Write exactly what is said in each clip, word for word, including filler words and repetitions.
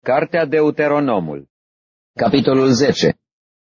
Cartea Deuteronomul, capitolul zece.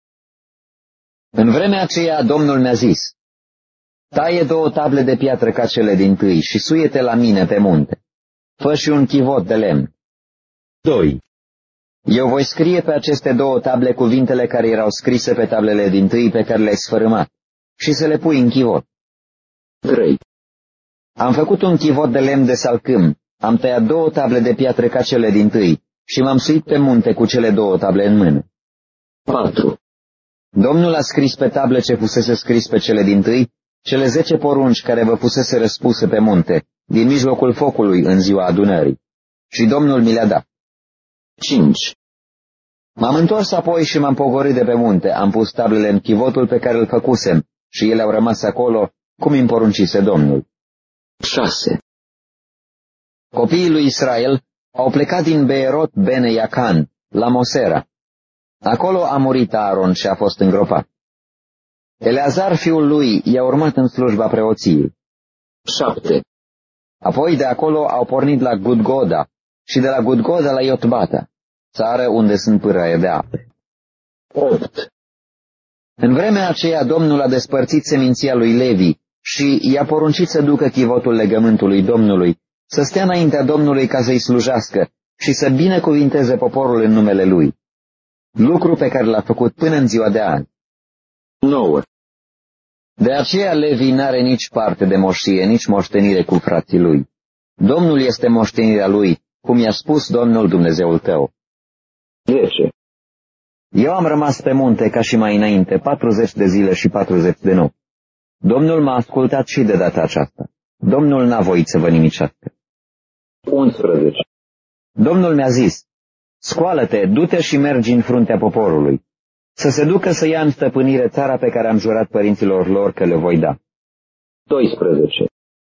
În vremea aceea Domnul mi-a zis: taie două table de piatră ca cele dintâi și suie-te la mine pe munte. Fă și un chivot de lemn. doi. Eu voi scrie pe aceste două table cuvintele care erau scrise pe tablele dintâi pe care le-ai sfărâmat și să le pui în chivot. trei. Am făcut un chivot de lemn de salcâm, am tăiat două table de piatră ca cele dintâi și m-am suit pe munte cu cele două table în mână. patru. Domnul a scris pe table ce fusese scris pe cele dintâi, cele zece porunci care vă fusese răspuse pe munte, din mijlocul focului în ziua adunării. Și Domnul mi le-a dat. cinci. M-am întors apoi și m-am pogorât de pe munte, am pus tablele în chivotul pe care îl făcusem și ele au rămas acolo, cum îmi poruncise Domnul. șase. Copiii lui Israel au plecat din Beerot Bene Iacan, la Mosera. Acolo a murit Aaron și a fost îngropat. Eleazar, fiul lui, i-a urmat în slujba preoției. șapte. Apoi de acolo au pornit la Gudgoda și de la Gudgoda la Iotbata, țară unde sunt pâraie de ape. opt. În vremea aceea Domnul a despărțit seminția lui Levi și i-a poruncit să ducă chivotul legământului Domnului, să stea înaintea Domnului ca să-i slujească și să binecuvinteze poporul în numele lui. Lucru pe care l-a făcut până în ziua de azi. nouă. De aceea Levi n-are nici parte de moșie, nici moștenire cu frații lui. Domnul este moștenirea lui, cum i-a spus Domnul Dumnezeul tău. zece. Eu am rămas pe munte ca și mai înainte, patruzeci de zile și patruzeci de nopți. Domnul m-a ascultat și de data aceasta. Domnul n-a voit să vă nimicească. unsprezece. Domnul mi-a zis: scoală-te, du-te și mergi în fruntea poporului, să se ducă să ia în stăpânire țara pe care am jurat părinților lor că le voi da. doisprezece.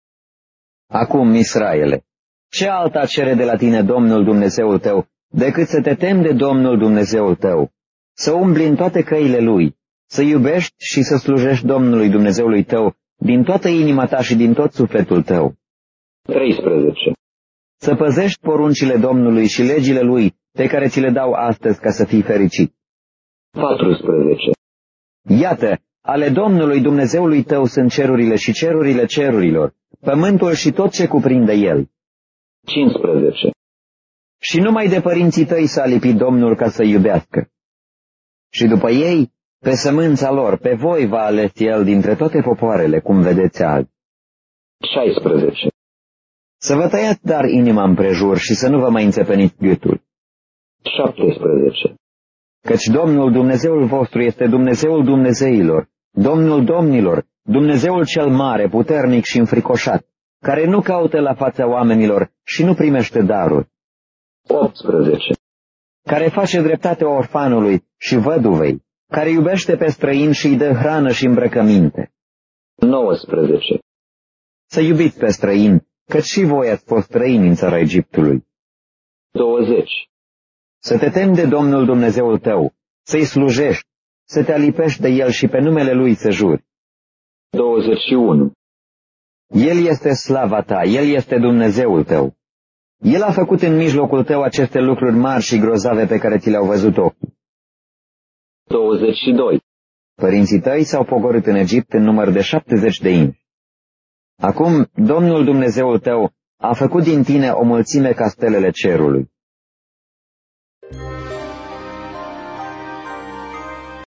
Acum, Israele, ce alta cere de la tine Domnul Dumnezeul tău, decât să te temi de Domnul Dumnezeul tău, să umbli în toate căile Lui, să iubești și să slujești Domnului Dumnezeului tău din toată inima ta și din tot sufletul tău. treisprezece. Să păzești poruncile Domnului și legile Lui, pe care ți le dau astăzi ca să fii fericit. patrusprezece. Iată, ale Domnului Dumnezeului tău sunt cerurile și cerurile cerurilor, pământul și tot ce cuprinde el. cincisprezece. Și numai de părinții tăi s-a lipit Domnul ca să iubească. Și după ei, pe sămânța lor, pe voi va ales el dintre toate popoarele, cum vedeți azi. șaisprezece. Să vă tăiați dar inima împrejur și să nu vă mai înțepeniți gâtul. șaptesprezece. Căci Domnul Dumnezeul vostru este Dumnezeul Dumnezeilor, Domnul Domnilor, Dumnezeul cel mare, puternic și înfricoșat, care nu caută la fața oamenilor și nu primește daruri. optsprezece. Care face dreptate orfanului și văduvei, care iubește pe străin și îi dă hrană și îmbrăcăminte. nouăsprezece. Să iubiți pe străin, căci și voi ați fost străini în țara Egiptului. douăzeci. Să te temi de Domnul Dumnezeul tău, să-i slujești, să te alipești de el și pe numele lui să juri. douăzeci și unu. El este slava ta, el este Dumnezeul tău. El a făcut în mijlocul tău aceste lucruri mari și grozave pe care ți le-au văzut ochii. douăzeci și doi. Părinții tăi s-au pogorât în Egipt în număr de șaptezeci de inși. Acum, Domnul Dumnezeul tău a făcut din tine o mulțime ca stelele cerului.